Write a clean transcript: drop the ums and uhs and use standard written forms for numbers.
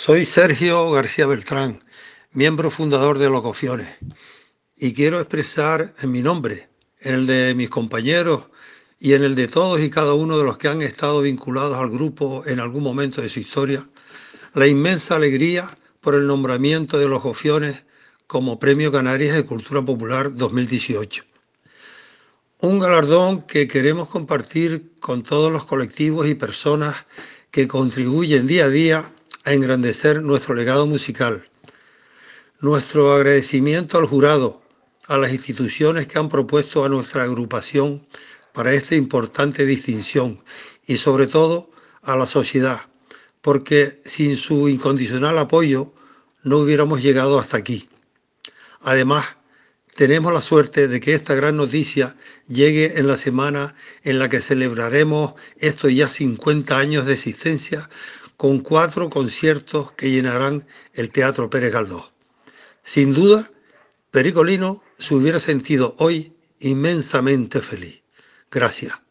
Soy Sergio García Beltrán, miembro fundador de Locofiones, y quiero expresar en mi nombre, en el de mis compañeros y en el de todos y cada uno de los que han estado vinculados al grupo en algún momento de su historia, la inmensa alegría por el nombramiento de Locofiones como Premio Canarias de Cultura Popular 2018. Un galardón que queremos compartir con todos los colectivos y personas que contribuyen día a día a engrandecer nuestro legado musical. Nuestro agradecimiento al jurado, a las instituciones que han propuesto a nuestra agrupación para esta importante distinción y sobre todo a la sociedad, porque sin su incondicional apoyo no hubiéramos llegado hasta aquí. Además, tenemos la suerte de que esta gran noticia llegue en la semana en la que celebraremos estos ya 50 años de existencia con 4 conciertos que llenarán el Teatro Pérez Galdós. Sin duda, Perico Lino se hubiera sentido hoy inmensamente feliz. Gracias.